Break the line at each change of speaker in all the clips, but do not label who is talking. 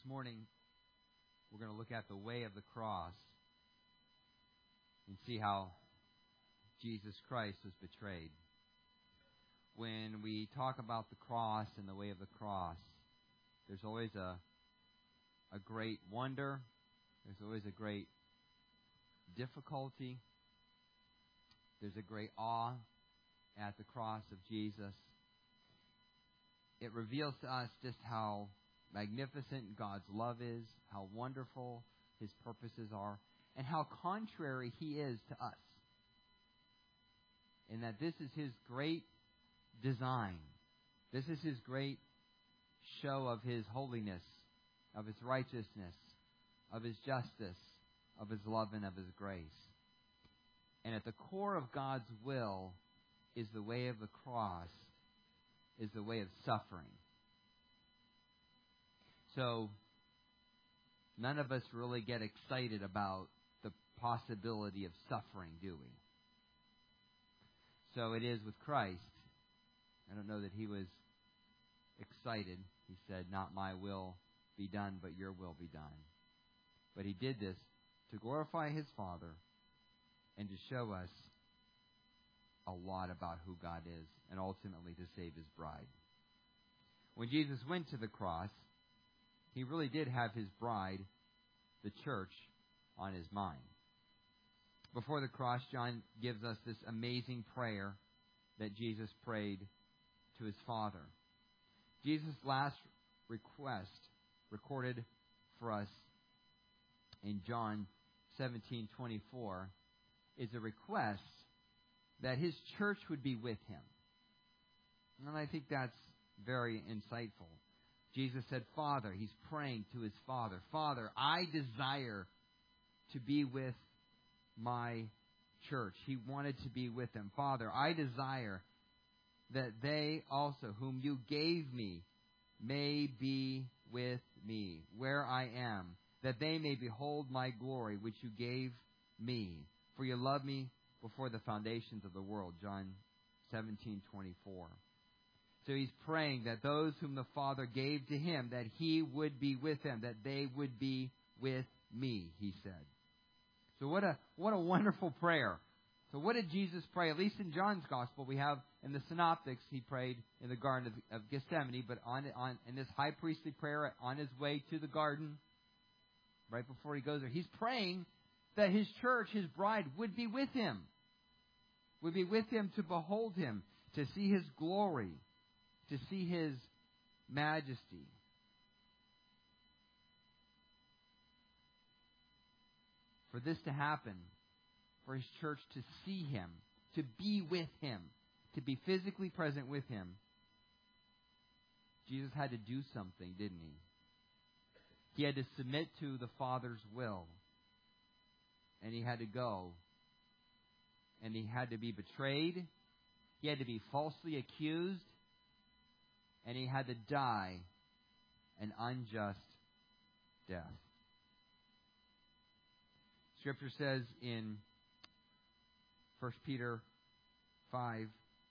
morning, we're going to look at the way of the cross and see how Jesus Christ was betrayed. When we talk about the cross and the way of the cross, there's always a great wonder. There's always a great difficulty. There's a great awe at the cross of Jesus. It reveals to us just how magnificent God's love is, how wonderful His purposes are, and how contrary He is to us. And that this is His great design. This is His great show of His holiness, of His righteousness, of His justice, of His love, and of His grace. And at the core of God's will is the way of the cross, is the way of suffering. So, none of us really get excited about the possibility of suffering, do we? So it is with Christ. I don't know that He was excited. He said, "Not my will be done, but your will be done." But He did this to glorify His Father and to show us a lot about who God is, and ultimately to save His bride. When Jesus went to the cross, He really did have His bride, the church, on His mind. Before the cross, John gives us this amazing prayer that Jesus prayed to His Father. Jesus' last request, recorded for us in John 17:24, is a request that His church would be with Him. And I think that's very insightful. Jesus said, Father, He's praying to His Father, Father, I desire to be with my church. He wanted to be with them. Father, I desire that they also, whom you gave me, may be with me where I am, that they may behold my glory, which you gave me. For you loved me before the foundations of the world. John 17:24. So He's praying that those whom the Father gave to Him, that He would be with them, that they would be with me, He said. So what a wonderful prayer. So what did Jesus pray? At least in John's Gospel, we have in the Synoptics, He prayed in the Garden of Gethsemane, but in this high priestly prayer on His way to the garden, right before He goes there, He's praying that His church, His bride, would be with Him. Would be with Him to behold Him, to see His glory, to see His majesty. For this to happen, for His church to see Him, to be with Him, to be physically present with Him, Jesus had to do something, didn't He? He had to submit to the Father's will. And He had to go. And He had to be betrayed. He had to be falsely accused. And He had to die an unjust death. Scripture says in 1 Peter 5,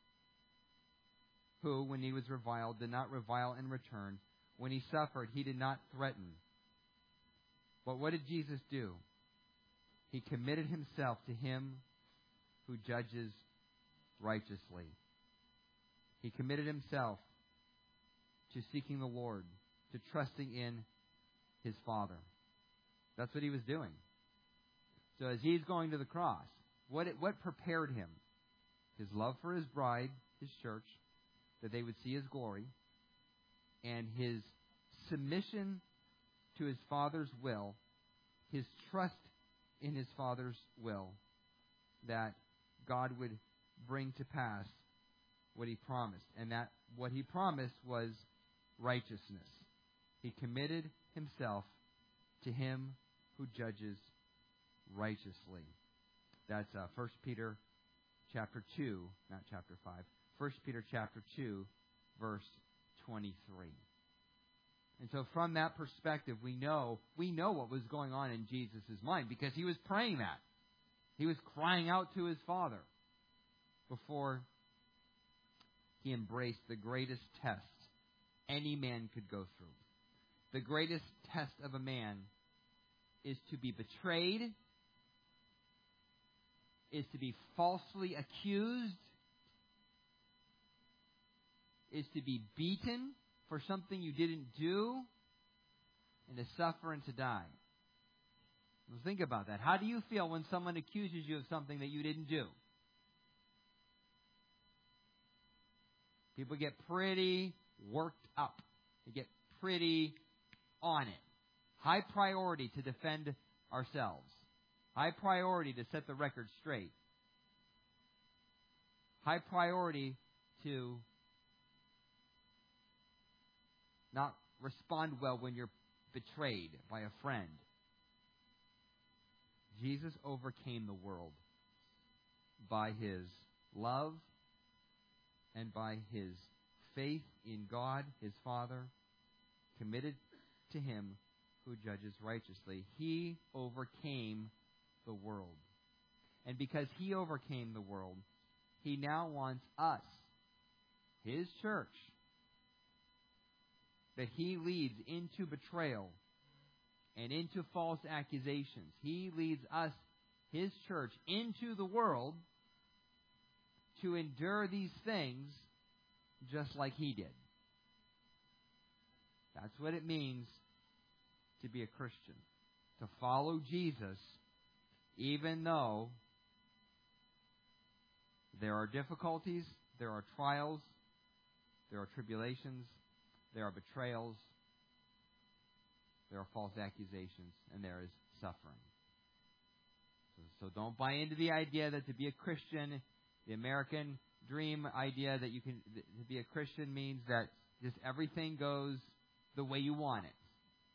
who, when He was reviled, did not revile in return. When He suffered, He did not threaten. But what did Jesus do? He committed Himself to Him who judges righteously. He committed Himself to seeking the Lord, to trusting in His Father. That's what He was doing. So as He's going to the cross, what prepared Him? His love for His bride, His church, that they would see His glory, and His submission to His Father's will, His trust in His Father's will, that God would bring to pass what He promised. And that what He promised was righteousness. He committed Himself to Him who judges righteously. That's 1 Peter chapter 2, not chapter 5. 1 Peter chapter 2, verse 23. And so from that perspective, we know what was going on in Jesus' mind, because He was praying that. He was crying out to His Father before He embraced the greatest test any man could go through. the greatest test of a man is to be betrayed, is to be falsely accused, is to be beaten for something you didn't do, and to suffer and to die. Well, think about that. How do you feel when someone accuses you of something that you didn't do? People get pretty worked up. They get pretty on it. High priority to defend ourselves. High priority to set the record straight. High priority to not respond well when you're betrayed by a friend. Jesus overcame the world by His love and by His faith in God, His Father, committed to Him who judges righteously. He overcame the world. And because He overcame the world, He now wants us, His church, that He leads into betrayal and into false accusations. He leads us, His church, into the world to endure these things just like He did. That's what it means to be a Christian. To follow Jesus, even though there are difficulties, there are trials, there are tribulations, there are betrayals, there are false accusations, and there is suffering. So don't buy into the idea that to be a Christian, the American dream idea that to be a Christian means that just everything goes the way you want it.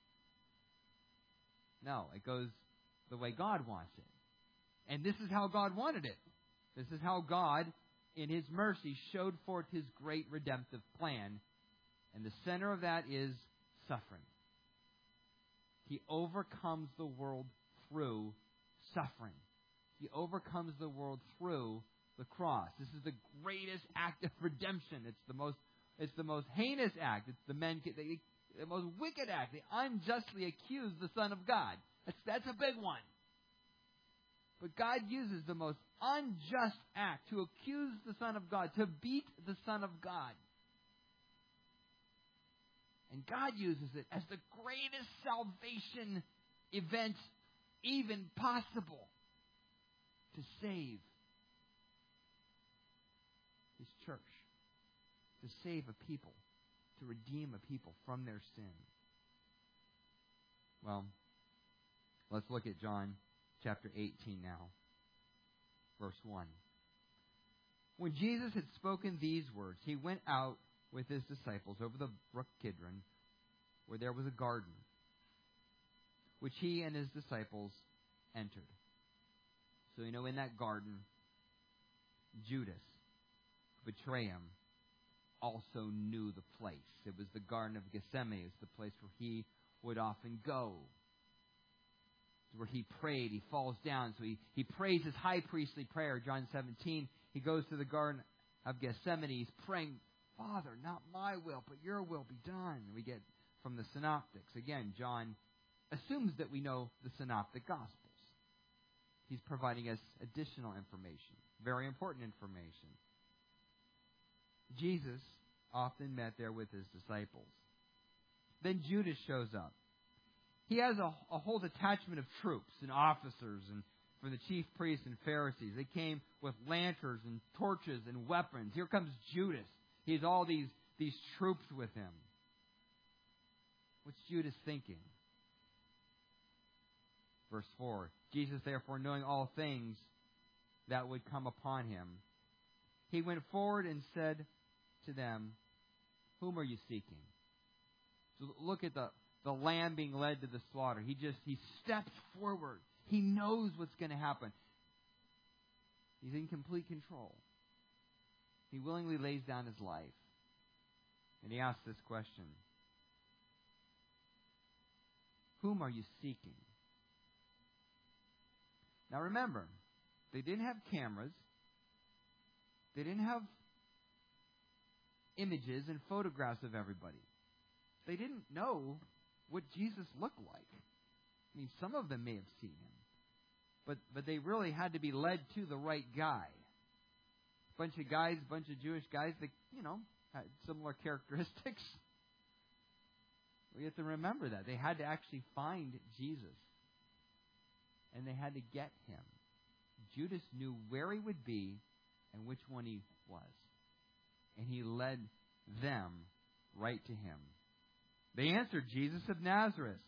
No, it goes the way God wants it. And this is how God wanted it. This is how God, in His mercy, showed forth His great redemptive plan. And the center of that is suffering. He overcomes the world through suffering. He overcomes the world through the cross. This is the greatest act of redemption. It's the most heinous act. It's the most wicked act. They unjustly accuse the Son of God. That's a big one. But God uses the most unjust act to accuse the Son of God, to beat the Son of God. And God uses it as the greatest salvation event even possible to save His church, to save a people, to redeem a people from their sin. Well, let's look at John chapter 18 now, verse 1. When Jesus had spoken these words, He went out with His disciples over the brook Kidron, where there was a garden, which He and His disciples entered. So, in that garden, Judas, who betrayed Him, also knew the place. It was the Garden of Gethsemane. It was the place where He would often go. It's where He prayed. He falls down. So he prays His high priestly prayer. John 17, He goes to the Garden of Gethsemane. He's praying, Father, not my will, but your will be done. We get from the Synoptics. Again, John assumes that we know the Synoptic Gospels. He's providing us additional information, very important information. Jesus often met there with His disciples. Then Judas shows up. He has a whole detachment of troops and officers and from the chief priests and Pharisees. They came with lanterns and torches and weapons. Here comes Judas. He has all these troops with him. What's Judas thinking? Verse 4. Jesus, therefore, knowing all things that would come upon Him, He went forward and said to them, whom are you seeking? So look at the lamb being led to the slaughter. He steps forward. He knows what's going to happen. He's in complete control. He willingly lays down His life. And He asks this question. Whom are you seeking? Now remember, they didn't have cameras. They didn't have images and photographs of everybody. They didn't know what Jesus looked like. I mean, some of them may have seen him. But they really had to be led to the right guy. Bunch of Jewish guys that, had similar characteristics. We have to remember that. They had to actually find Jesus. And they had to get him. Judas knew where he would be and which one he was. And he led them right to him. They answered, Jesus of Nazareth.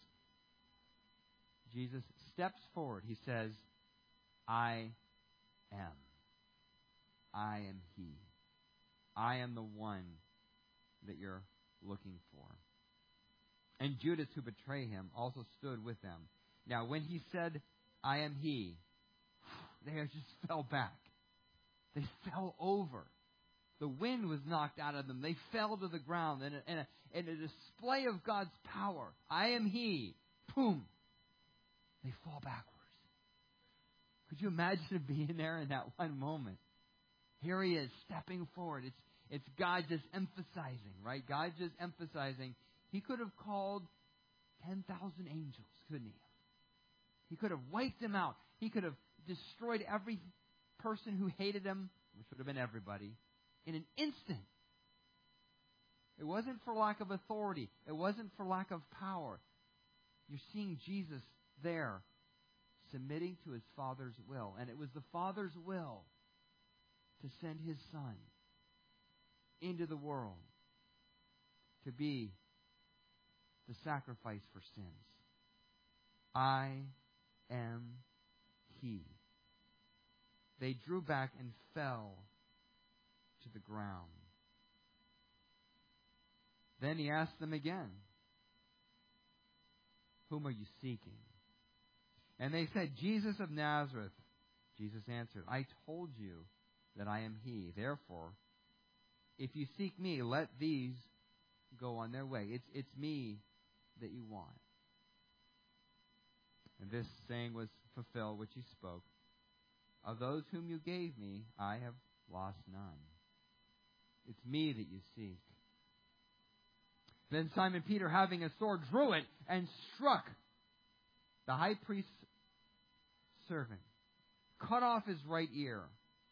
Jesus steps forward. He says, I am. I am he. I am the one that you're looking for. And Judas, who betrayed him, also stood with them. Now, when he said, I am he, they just fell back. They fell over. The wind was knocked out of them. They fell to the ground in a display of God's power. I am he. Boom. They fall backwards. Could you imagine being there in that one moment? Here he is, stepping forward. It's God just emphasizing, right? God just emphasizing. He could have called 10,000 angels, couldn't he? He could have wiped them out. He could have destroyed every person who hated him, which would have been everybody, in an instant. It wasn't for lack of authority. It wasn't for lack of power. You're seeing Jesus there, submitting to his Father's will. And it was the Father's will to send his Son into the world to be the sacrifice for sins. I am he. They drew back and fell to the ground. Then he asked them again, whom are you seeking? And they said, Jesus of Nazareth. Jesus answered, I told you that I am he. Therefore, if you seek me, let these go on their way. It's me that you want. And this saying was fulfilled, which he spoke. Of those whom you gave me, I have lost none. It's me that you seek. Then Simon Peter, having a sword, drew it and struck the high priest's servant, cut off his right ear.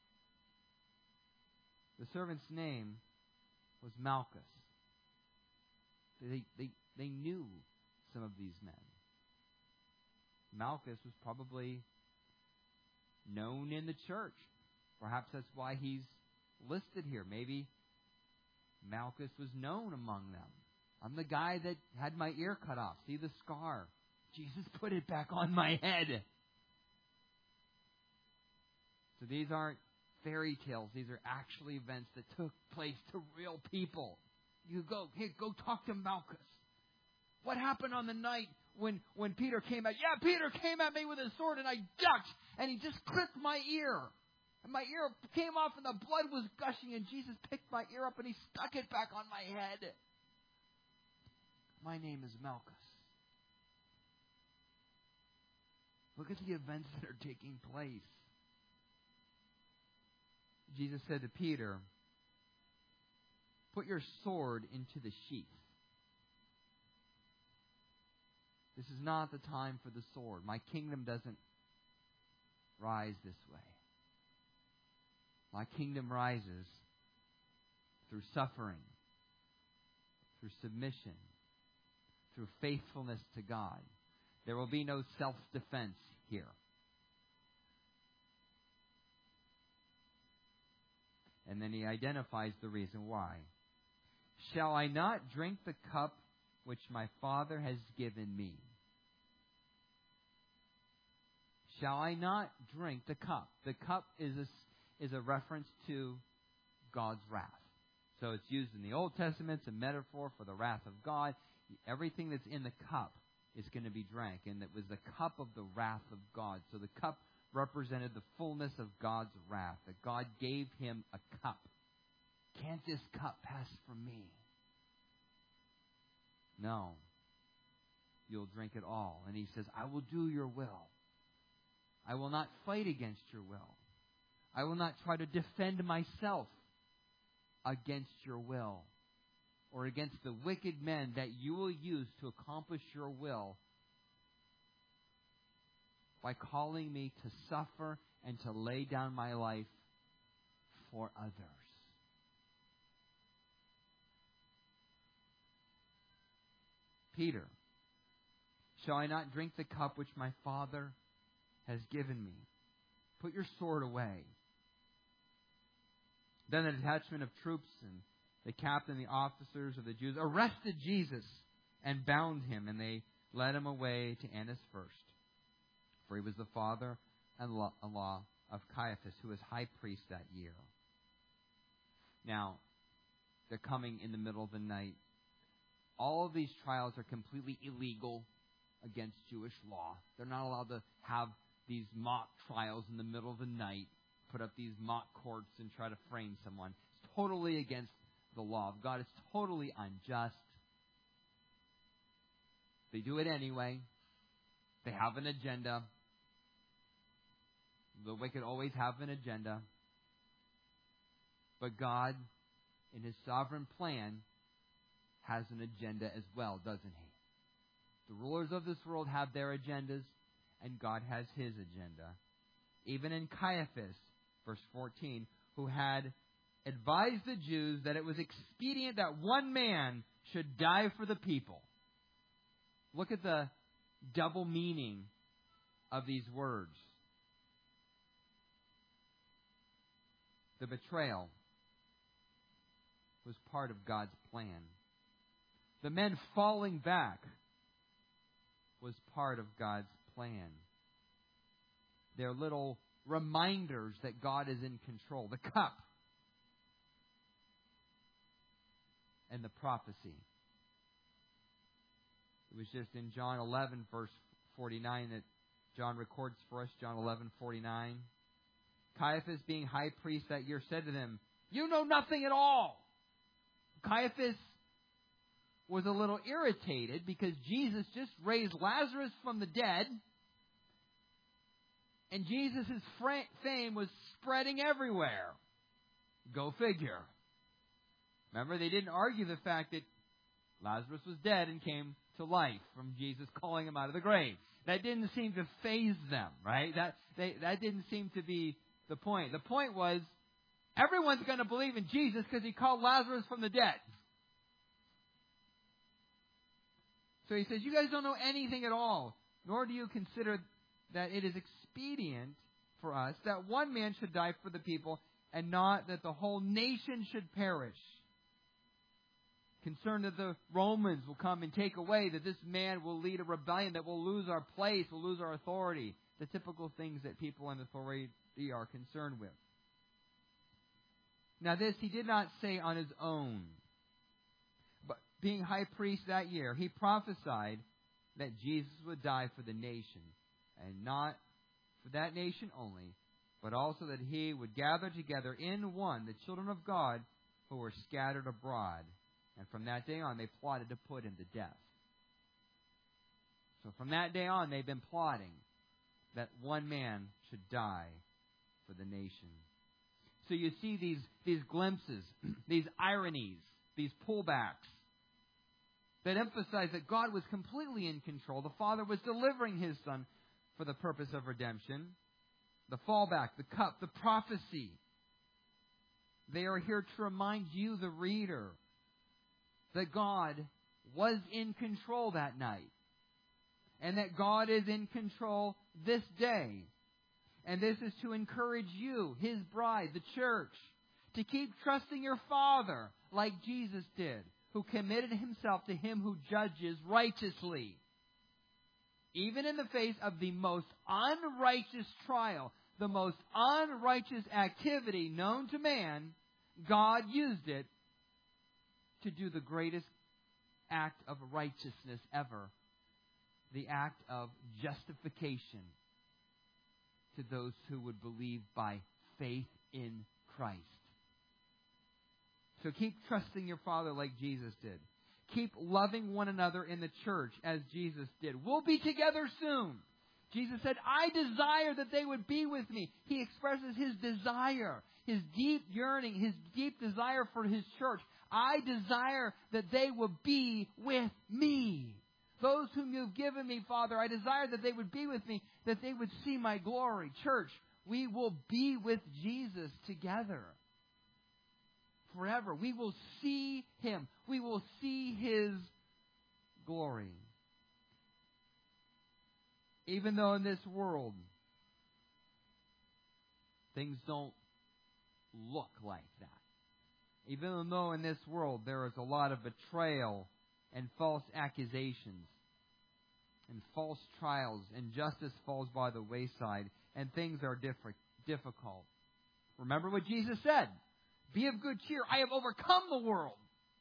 The servant's name was Malchus. They knew some of these men. Malchus was probably known in the church. Perhaps that's why he's listed here. Maybe Malchus was known among them. I'm the guy that had my ear cut off. See the scar? Jesus put it back on my head. So these aren't fairy tales. These are actually events that took place to real people. You go talk to Malchus. What happened on the night when Peter came at? Yeah, Peter came at me with his sword and I ducked and he just clipped my ear. And my ear came off and the blood was gushing and Jesus picked my ear up and he stuck it back on my head. My name is Malchus. Look at the events that are taking place. Jesus said to Peter, put your sword into the sheath. This is not the time for the sword. My kingdom doesn't rise this way. My kingdom rises through suffering, through submission, through faithfulness to God. There will be no self-defense here. And then he identifies the reason why. Shall I not drink the cup which my Father has given me? Shall I not drink the cup? The cup is a reference to God's wrath. So it's used in the Old Testament. It's a metaphor for the wrath of God. Everything that's in the cup is going to be drank. And it was the cup of the wrath of God. So the cup represented the fullness of God's wrath. That God gave him a cup. Can't this cup pass from me? No. You'll drink it all. And he says, I will do your will. I will not fight against your will. I will not try to defend myself against your will. or against the wicked men that you will use to accomplish your will by calling me to suffer and to lay down my life for others. Peter, shall I not drink the cup which my Father has given me? Put your sword away. Then the detachment of troops and the captain and the officers of the Jews arrested Jesus and bound him, and they led him away to Annas first. For he was the father-in-law of Caiaphas, who was high priest that year. Now, they're coming in the middle of the night. All of these trials are completely illegal against Jewish law. They're not allowed to have these mock trials in the middle of the night, put up these mock courts and try to frame someone. It's totally against the law of God. It's totally unjust. They do it anyway. They have an agenda. The wicked always have an agenda. But God, in His sovereign plan, has an agenda as well, doesn't He? The rulers of this world have their agendas, and God has His agenda. Even in Caiaphas, verse 14, who had advised the Jews that it was expedient that one man should die for the people. Look at the double meaning of these words. The betrayal was part of God's plan. The men falling back was part of God's plan. They're little reminders that God is in control. The cup and the prophecy. It was just in John 11, verse 49, that John records for us, John 11:49. Caiaphas, being high priest that year, said to them, "You know nothing at all." Caiaphas was a little irritated because Jesus just raised Lazarus from the dead, and Jesus' fame was spreading everywhere. Go figure. Remember, they didn't argue the fact that Lazarus was dead and came to life from Jesus calling him out of the grave. That didn't seem to faze them, right? That didn't seem to be the point. The point was, everyone's going to believe in Jesus because He called Lazarus from the dead. So He says, you guys don't know anything at all, nor do you consider that it is expedient for us that one man should die for the people, and not that the whole nation should perish. Concerned that the Romans will come and take away, that this man will lead a rebellion, that we'll lose our place, we'll lose our authority. The typical things that people in authority are concerned with. Now this He did not say on His own. But being high priest that year, He prophesied that Jesus would die for the nation, and not for that nation only, but also that He would gather together in one the children of God who were scattered abroad. And from that day on, they plotted to put Him to death. So from that day on, they've been plotting that one man should die for the nation. So you see these glimpses, these ironies, these pullbacks that emphasize that God was completely in control. The Father was delivering His Son for the purpose of redemption. The fallback, the cup, the prophecy. They are here to remind you, the reader, that God was in control that night. And that God is in control this day. And this is to encourage you, His bride, the church, to keep trusting your Father like Jesus did, who committed Himself to Him who judges righteously. Even in the face of the most unrighteous trial, the most unrighteous activity known to man, God used it to do the greatest act of righteousness ever. The act of justification to those who would believe by faith in Christ. So keep trusting your Father like Jesus did. Keep loving one another in the church as Jesus did. We'll be together soon. Jesus said, I desire that they would be with me. He expresses His desire, His deep yearning, His deep desire for His church. I desire that they will be with me. Those whom you have given me, Father, I desire that they would be with me, that they would see my glory. Church, we will be with Jesus together forever. We will see Him. We will see His glory. Even though in this world things don't look like that. Even though in this world there is a lot of betrayal and false accusations and false trials, and justice falls by the wayside, and things are difficult. Remember what Jesus said. Be of good cheer. I have overcome the world.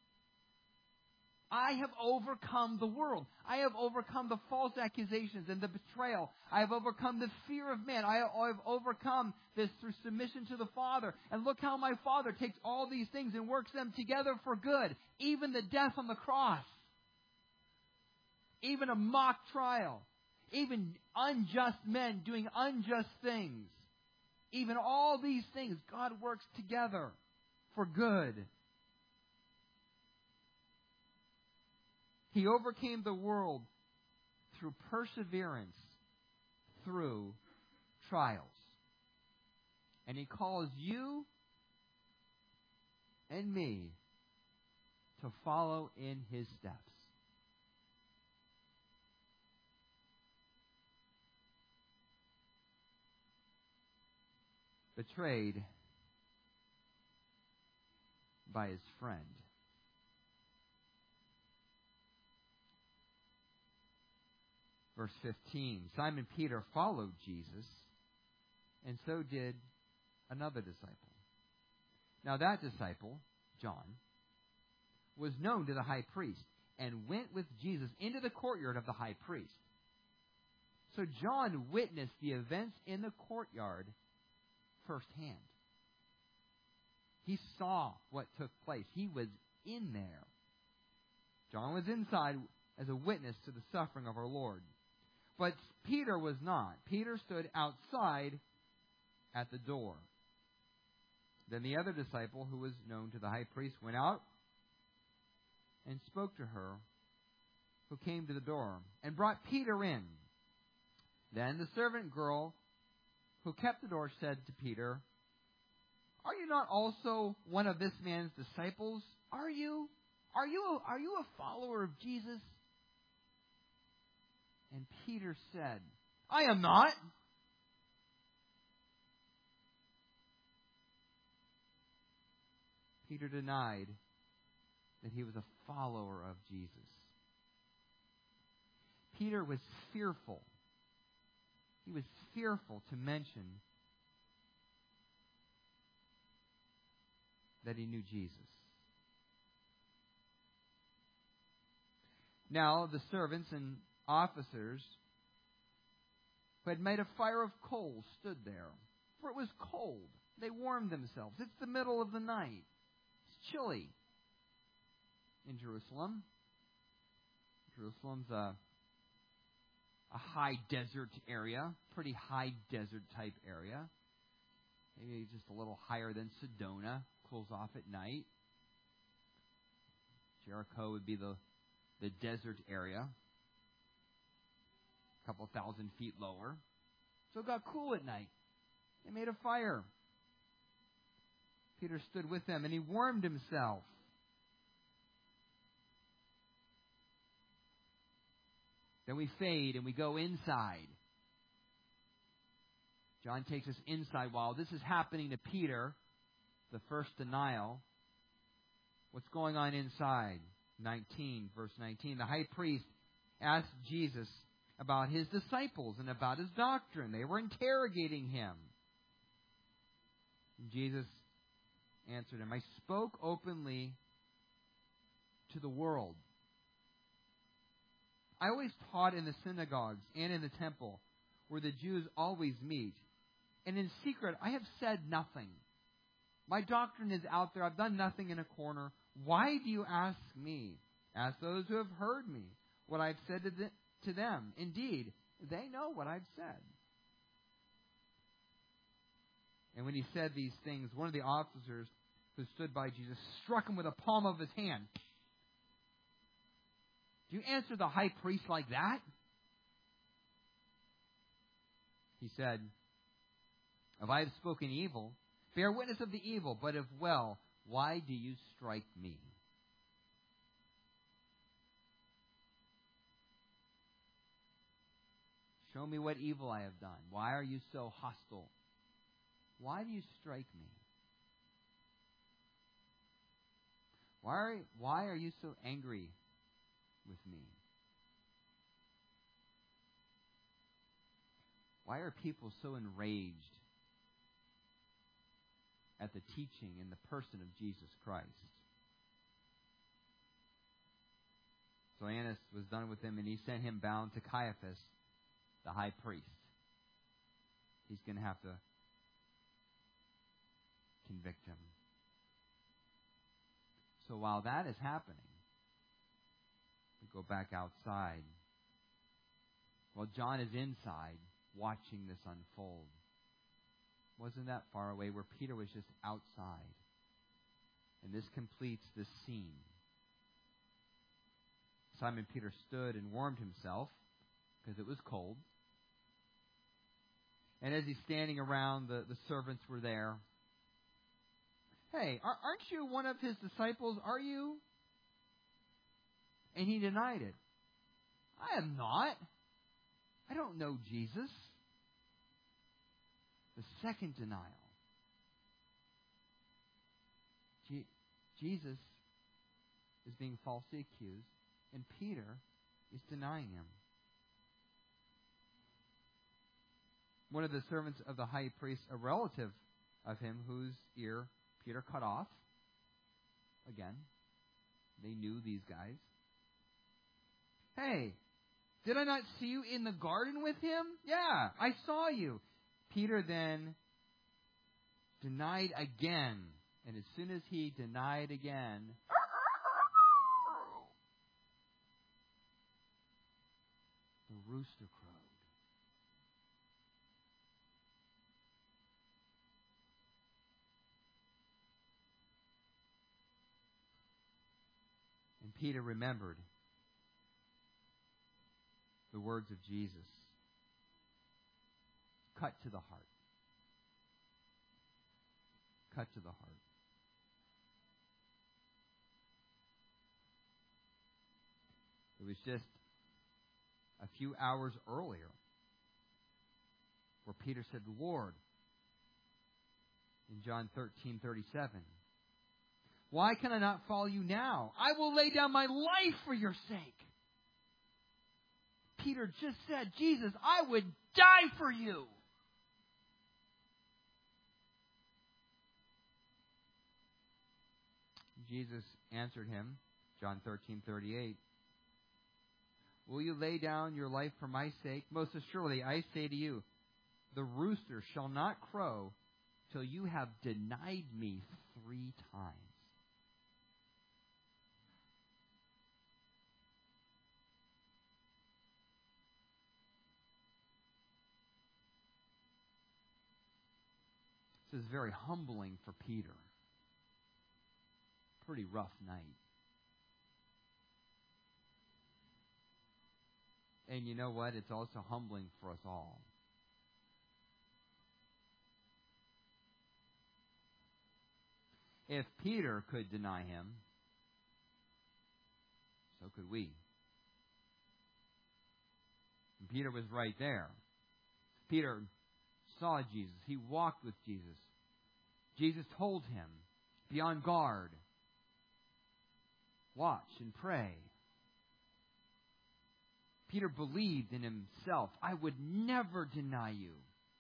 I have overcome the world. I have overcome the false accusations and the betrayal. I have overcome the fear of man. I have overcome this through submission to the Father. And look how my Father takes all these things and works them together for good. Even the death on the cross. Even a mock trial. Even unjust men doing unjust things. Even all these things, God works together for good. He overcame the world through perseverance, through trials. And He calls you and me to follow in His steps. Betrayed by his friend. Verse 15, Simon Peter followed Jesus, and so did another disciple. Now that disciple, John, was known to the high priest and went with Jesus into the courtyard of the high priest. So John witnessed the events in the courtyard firsthand. He saw what took place. He was in there. John was inside as a witness to the suffering of our Lord. But Peter was not. Peter stood outside at the door. Then the other disciple, who was known to the high priest, went out and spoke to her who came to the door and brought Peter in. Then the servant girl who kept the door said to Peter, "Are you not also one of this man's disciples? Are you? Are you a follower of Jesus?" And Peter said, "I am not." Peter denied that he was a follower of Jesus. Peter was fearful. He was fearful to mention that he knew Jesus. Now the servants and officers who had made a fire of coals stood there, for it was cold. They warmed themselves. It's the middle of the night. It's chilly in Jerusalem. Jerusalem's a high desert area, pretty high desert type area. Maybe just a little higher than Sedona. Cools off at night. Jericho would be the desert area. A couple thousand feet lower. So it got cool at night. They made a fire. Peter stood with them and he warmed himself. Then we fade and we go inside. John takes us inside while this is happening to Peter, the first denial. What's going on inside? 19, verse 19. The high priest asked Jesus about his disciples and about his doctrine. They were interrogating him. And Jesus answered him, "I spoke openly to the world. I always taught in the synagogues and in the temple, where the Jews always meet. And in secret, I have said nothing. My doctrine is out there. I've done nothing in a corner. Why do you ask me? Ask those who have heard me what I've said to them. Indeed, they know what I've said." And when he said these things, one of the officers who stood by Jesus, struck him with the palm of his hand. Do you answer the high priest like that? He said, if I have spoken evil, bear witness of the evil, but if well, why do you strike me? Show me what evil I have done. Why are you so hostile? Why do you strike me? Why are you so angry with me? Why are people so enraged at the teaching and the person of Jesus Christ? So Annas was done with him, and he sent him bound to Caiaphas, the high priest. He's going to have to convict him. So while that is happening, we go back outside. While John is inside, watching this unfold. Wasn't that far away, where Peter was just outside. And this completes the scene. Simon Peter stood and warmed himself, because it was cold. And as he's standing around, the servants were there. Hey, aren't you one of his disciples? Are you? And he denied it. I am not. I don't know Jesus. The second denial. Jesus is being falsely accused, and Peter is denying him. One of the servants of the high priest, a relative of him, whose ear Peter cut off. Again, they knew these guys. Hey, did I not see you in the garden with him? Yeah, I saw you. Peter then denied again. And as soon as he denied again, the rooster crowed. And Peter remembered the words of Jesus. Cut to the heart. Cut to the heart. It was just a few hours earlier where Peter said, Lord, in John 13:37, why can I not follow you now? I will lay down my life for your sake. Peter just said, Jesus, I would die for you. Jesus answered him, John 13:38, will you lay down your life for my sake? Most assuredly, I say to you, the rooster shall not crow till you have denied me 3 times. This is very humbling for Peter. Pretty rough night. And you know what? It's also humbling for us all. If Peter could deny him, so could we. And Peter was right there. Peter saw Jesus. He walked with Jesus. Jesus told him, be on guard. Watch and pray. Peter believed in himself. I would never deny you.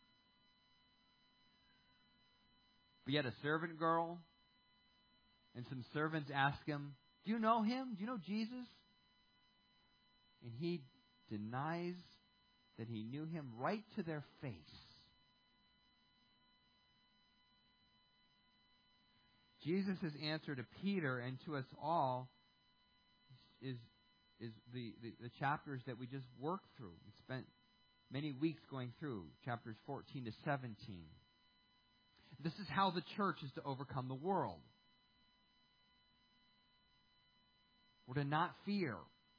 But yet a servant girl and some servants ask him, do you know him? Do you know Jesus? And he denies that he knew him right to their face. Jesus' answer to Peter and to us all is the chapters that we just worked through. We spent many weeks going through chapters 14 to 17. This is how the church is to overcome the world. We're to not fear.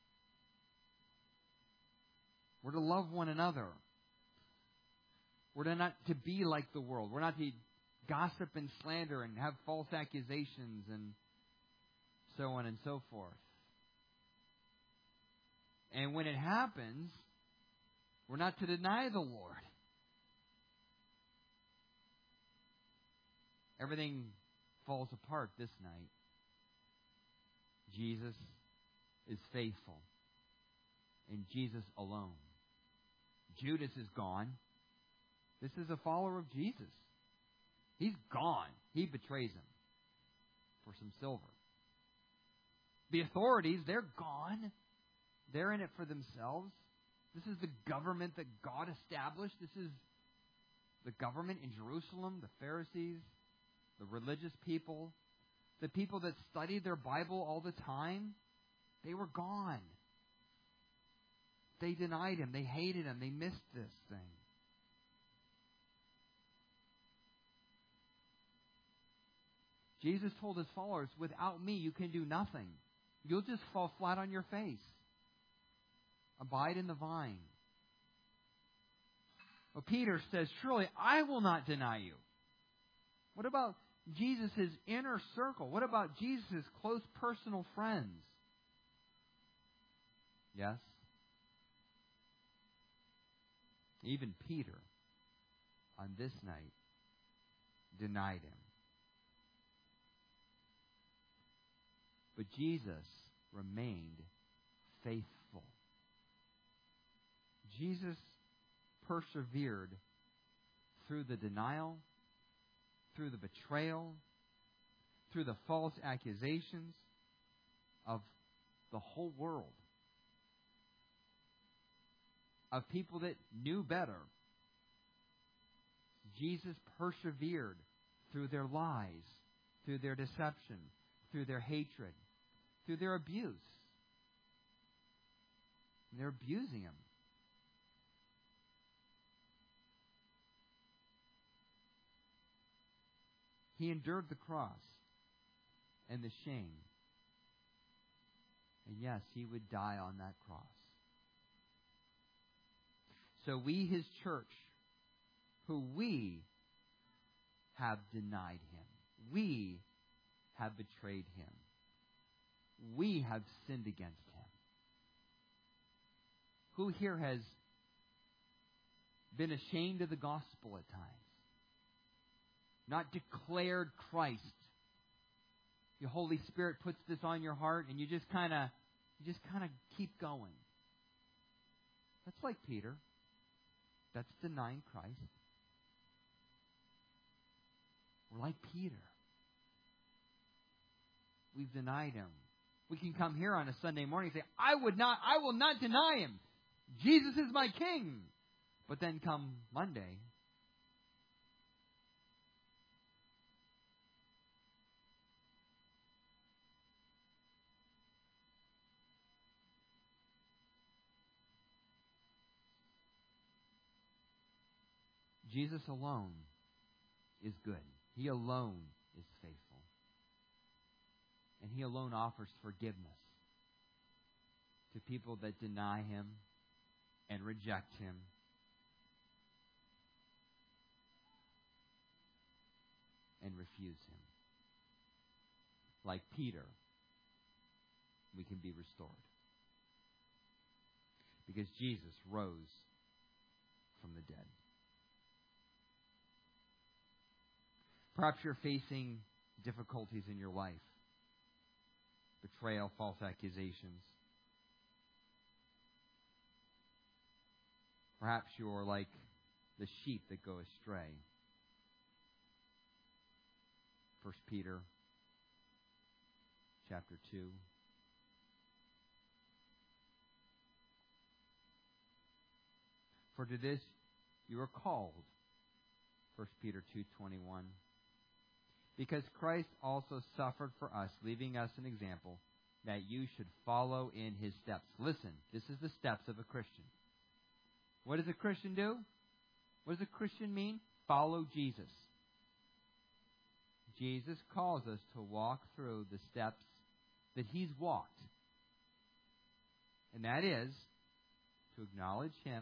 We're to love one another. We're to not to be like the world. We're not to gossip and slander and have false accusations and so on and so forth. And when it happens, we're not to deny the Lord. Everything falls apart this night. Jesus is faithful. And Jesus alone. Judas is gone. This is a follower of Jesus. He's gone. He betrays him for some silver. The authorities, they're gone. They're in it for themselves. This is the government that God established. This is the government in Jerusalem, the Pharisees, the religious people, the people that studied their Bible all the time. They were gone. They denied him. They hated him. They missed this thing. Jesus told his followers, without me you can do nothing. You'll just fall flat on your face. Abide in the vine. Well, Peter says, surely I will not deny you. What about Jesus' inner circle? What about Jesus' close personal friends? Yes. Even Peter, on this night, denied him. But Jesus remained faithful. Jesus persevered through the denial, through the betrayal, through the false accusations of the whole world. Of people that knew better. Jesus persevered through their lies, through their deception, through their hatred, through their abuse. And they're abusing him. He endured the cross and the shame. And yes, he would die on that cross. So we, his church, who we have denied him, we have betrayed him, we have sinned against him. Who here has been ashamed of the gospel at times? Not declared Christ. The Holy Spirit puts this on your heart and you just kind of keep going. That's like Peter. That's denying Christ. We're like Peter. We've denied him. We can come here on a Sunday morning and say, I will not deny him. Jesus is my king. But then come Monday, Jesus alone is good. He alone is faithful. And he alone offers forgiveness to people that deny him and reject him. And refuse him. Like Peter, we can be restored. Because Jesus rose from the dead. Perhaps you're facing difficulties in your life. Betrayal, false accusations. Perhaps you're like the sheep that go astray. 1 Peter chapter 2. For to this you are called. 1 Peter 2:21. Because Christ also suffered for us, leaving us an example that you should follow in his steps. Listen, this is the steps of a Christian. What does a Christian do? What does a Christian mean? Follow Jesus. Jesus calls us to walk through the steps that he's walked. And that is to acknowledge Him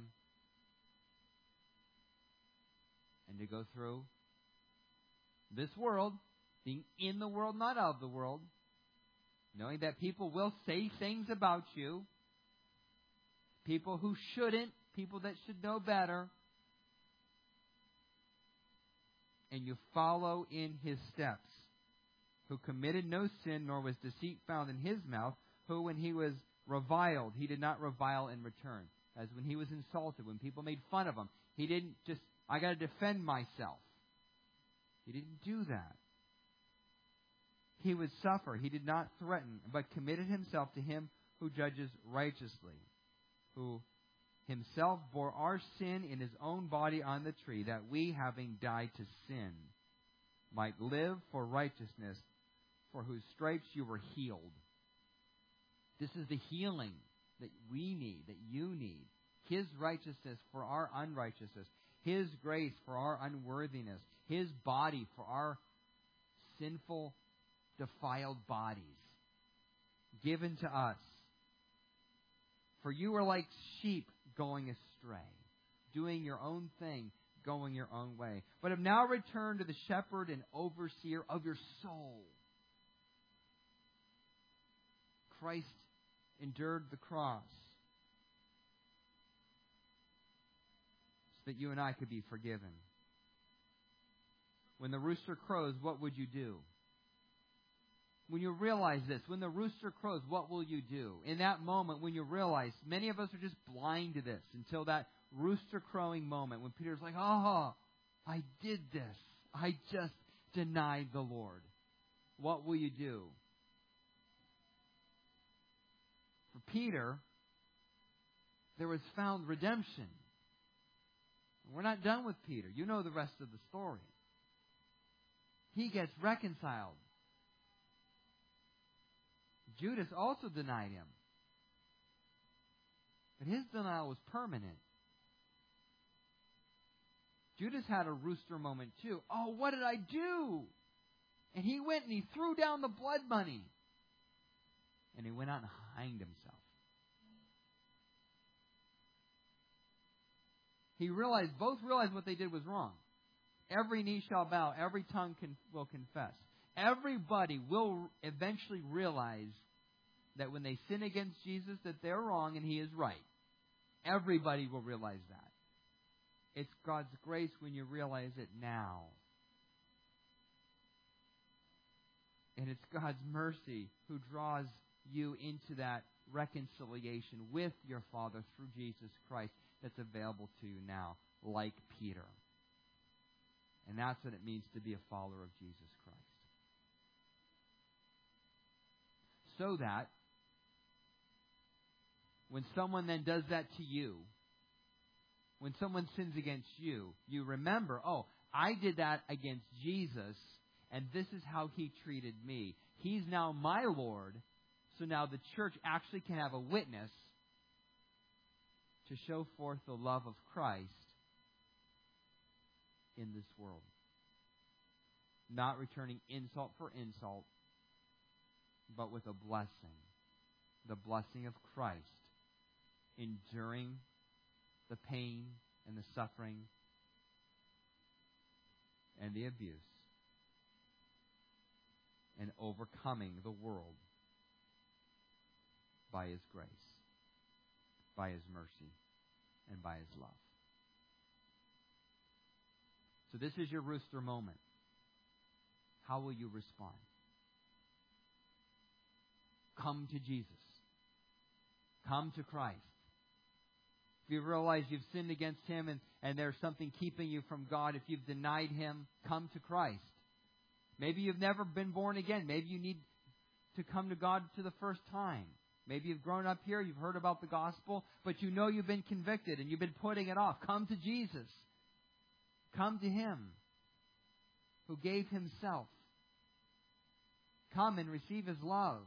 and to go through this world, being in the world, not of the world, knowing that people will say things about you, people who shouldn't, people that should know better, and you follow in His steps, who committed no sin, nor was deceit found in His mouth, who when He was reviled, He did not revile in return. As when He was insulted, when people made fun of Him, He didn't just, I got to defend myself. He didn't do that. He would suffer. He did not threaten, but committed Himself to Him who judges righteously, who Himself bore our sin in His own body on the tree, that we, having died to sin, might live for righteousness, for whose stripes you were healed. This is the healing that we need, that you need. His righteousness for our unrighteousness. His grace for our unworthiness. His body for our sinful, defiled bodies. Given to us. For you are like sheep going astray, doing your own thing, going your own way. But have now returned to the shepherd and overseer of your soul. Christ endured the cross so that you and I could be forgiven. When the rooster crows, what would you do? When you realize this, when the rooster crows, what will you do? In that moment, when you realize, many of us are just blind to this until that rooster crowing moment when Peter's like, I did this. I just denied the Lord. What will you do? For Peter, there was found redemption. We're not done with Peter. You know the rest of the story. He gets reconciled. Judas also denied Him. But his denial was permanent. Judas had a rooster moment too. Oh, what did I do? And he went and he threw down the blood money. And he went out and hanged himself. Both realized what they did was wrong. Every knee shall bow, every tongue will confess. Everybody will eventually realize that when they sin against Jesus, that they're wrong and He is right. Everybody will realize that. It's God's grace when you realize it now. And it's God's mercy who draws you into that reconciliation with your Father through Jesus Christ that's available to you now, like Peter. And that's what it means to be a follower of Jesus Christ. So that when someone then does that to you, when someone sins against you, you remember, I did that against Jesus, and this is how He treated me. He's now my Lord, so now the church actually can have a witness to show forth the love of Christ in this world. Not returning insult for insult, but with a blessing. The blessing of Christ, enduring the pain and the suffering and the abuse, and overcoming the world by His grace, by His mercy, and by His love. So this is your rooster moment. How will you respond? Come to Jesus. Come to Christ. If you realize you've sinned against Him and there's something keeping you from God, if you've denied Him, come to Christ. Maybe you've never been born again. Maybe you need to come to God for the first time. Maybe you've grown up here, you've heard about the gospel, but you know you've been convicted and you've been putting it off. Come to Jesus. Come to Him who gave Himself. Come and receive His love.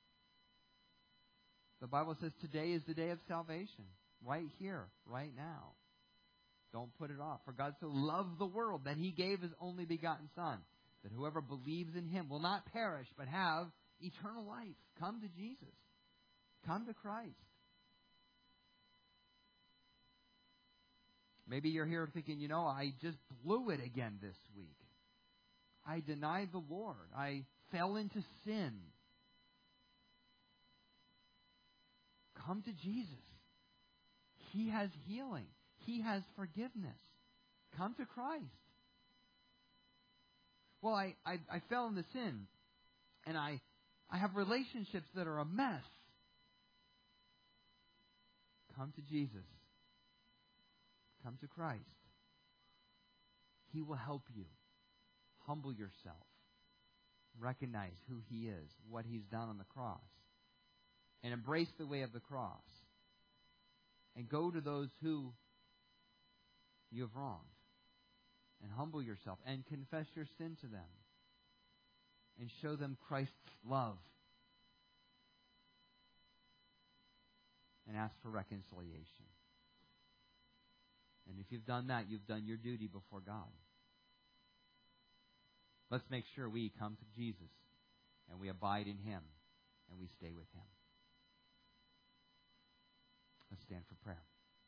The Bible says today is the day of salvation. Right here, right now. Don't put it off. For God so loved the world that He gave His only begotten Son, that whoever believes in Him will not perish, but have eternal life. Come to Jesus. Come to Christ. Maybe you're here thinking, I just blew it again this week. I denied the Lord. I fell into sin. Come to Jesus. He has healing. He has forgiveness. Come to Christ. Well, I fell into sin, and I have relationships that are a mess. Come to Jesus. Come to Christ. He will help you. Humble yourself. Recognize who He is, what He's done on the cross. And embrace the way of the cross. And go to those who you have wronged. And humble yourself. And confess your sin to them. And show them Christ's love. And ask for reconciliation. And if you've done that, you've done your duty before God. Let's make sure we come to Jesus and we abide in Him and we stay with Him. Let's stand for prayer.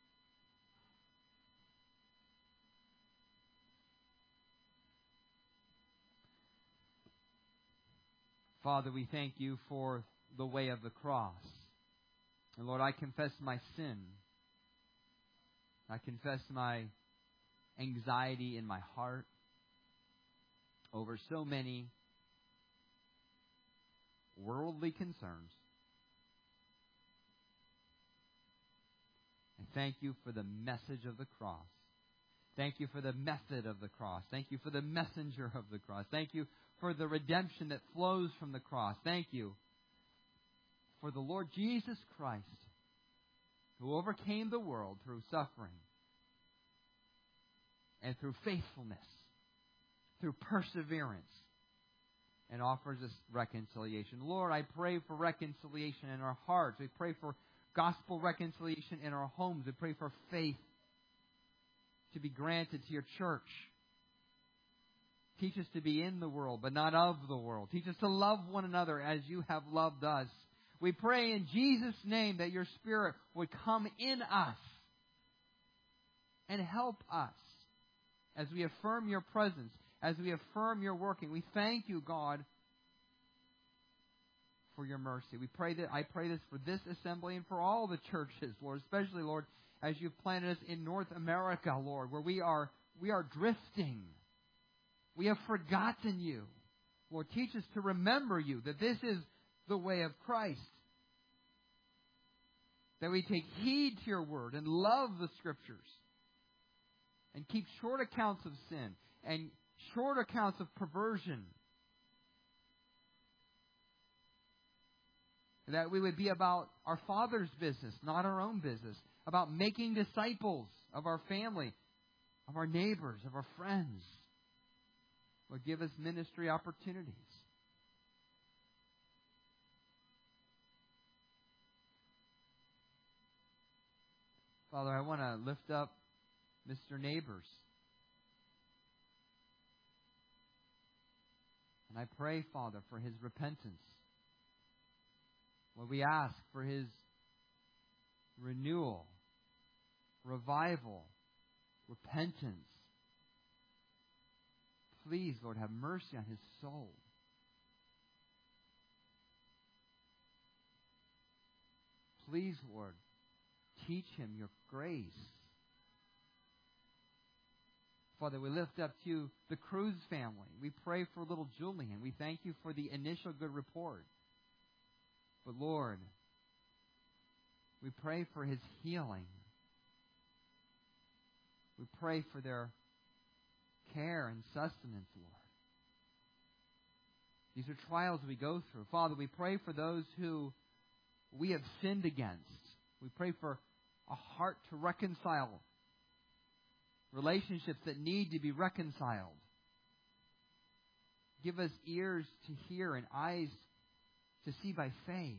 Father, we thank You for the way of the cross. And Lord, I confess my sin. I confess my anxiety in my heart over so many worldly concerns. And thank You for the message of the cross. Thank You for the method of the cross. Thank You for the messenger of the cross. Thank You for the redemption that flows from the cross. Thank You for the Lord Jesus Christ, who overcame the world through suffering and through faithfulness, through perseverance, and offers us reconciliation. Lord, I pray for reconciliation in our hearts. We pray for gospel reconciliation in our homes. We pray for faith to be granted to Your church. Teach us to be in the world, but not of the world. Teach us to love one another as You have loved us. We pray in Jesus' name that Your Spirit would come in us and help us as we affirm Your presence, as we affirm Your working. We thank You, God, for Your mercy. I pray this for this assembly and for all the churches, Lord, especially, Lord, as You've planted us in North America, Lord, where we are drifting. We have forgotten You. Lord, teach us to remember You, that this is the way of Christ. That we take heed to Your word and love the Scriptures. And keep short accounts of sin and short accounts of perversion. That we would be about our Father's business, not our own business. About making disciples of our family, of our neighbors, of our friends. Lord, give us ministry opportunities. Father, I want to lift up Mr. Neighbors. And I pray, Father, for his repentance. Lord, we ask for his renewal, revival, repentance. Please, Lord, have mercy on his soul. Please, Lord, teach him Your grace. Father, we lift up to You the Cruz family. We pray for little Julian. We thank You for the initial good report. But Lord, we pray for his healing. We pray for their care and sustenance, Lord. These are trials we go through. Father, we pray for those who we have sinned against. We pray for a heart to reconcile relationships that need to be reconciled. Give us ears to hear and eyes to see by faith.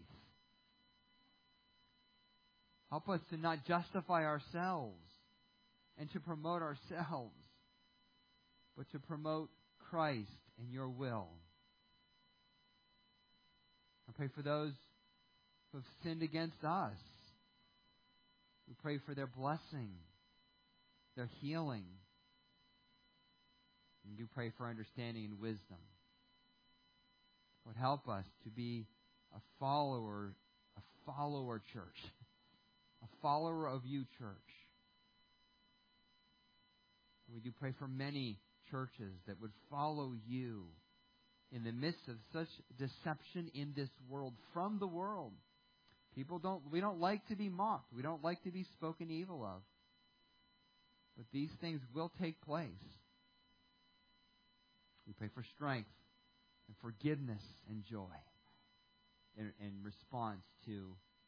Help us to not justify ourselves and to promote ourselves, but to promote Christ and Your will. I pray for those who have sinned against us. We pray for their blessing. their healing. And do pray for understanding and wisdom. Lord, help us to be a follower church. A follower of you, church. We do pray for many churches that would follow you in the midst of such deception in this world, from the world. We don't like to be mocked. We don't like to be spoken evil of. But these things will take place. We pray for strength and forgiveness and joy in response to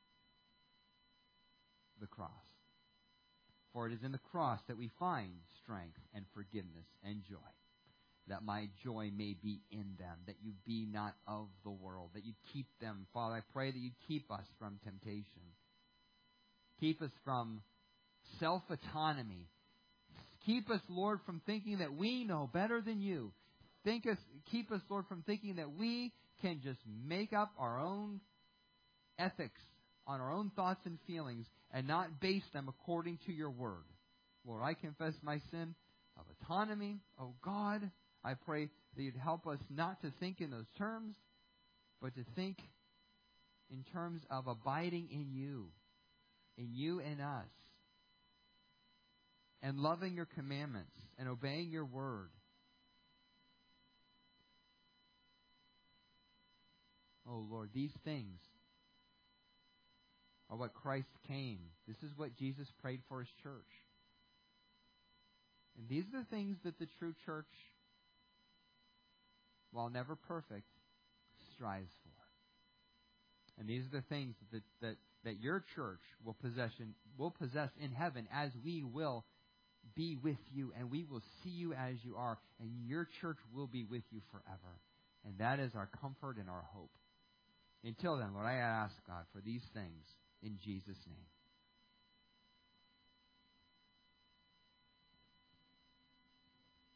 the cross. For it is in the cross that we find strength and forgiveness and joy. That my joy may be in them, that you be not of the world, that you keep them. Father, I pray that you keep us from temptation. Keep us from self-autonomy. Keep us, Lord, from thinking that we know better than you. Keep us, Lord, from thinking that we can just make up our own ethics on our own thoughts and feelings and not base them according to your word. Lord, I confess my sin of autonomy. Oh God, I pray that you'd help us not to think in those terms, but to think in terms of abiding in you and us, and loving your commandments and obeying your word. Oh Lord, these things are what Christ came. This is what Jesus prayed for his church. And these are the things that the true church, while never perfect, strives for. And these are the things that your church will possess in heaven, as we will be with you, and we will see you as you are, and your church will be with you forever. And that is our comfort and our hope. Until then, Lord, I ask, God, for these things in Jesus' name.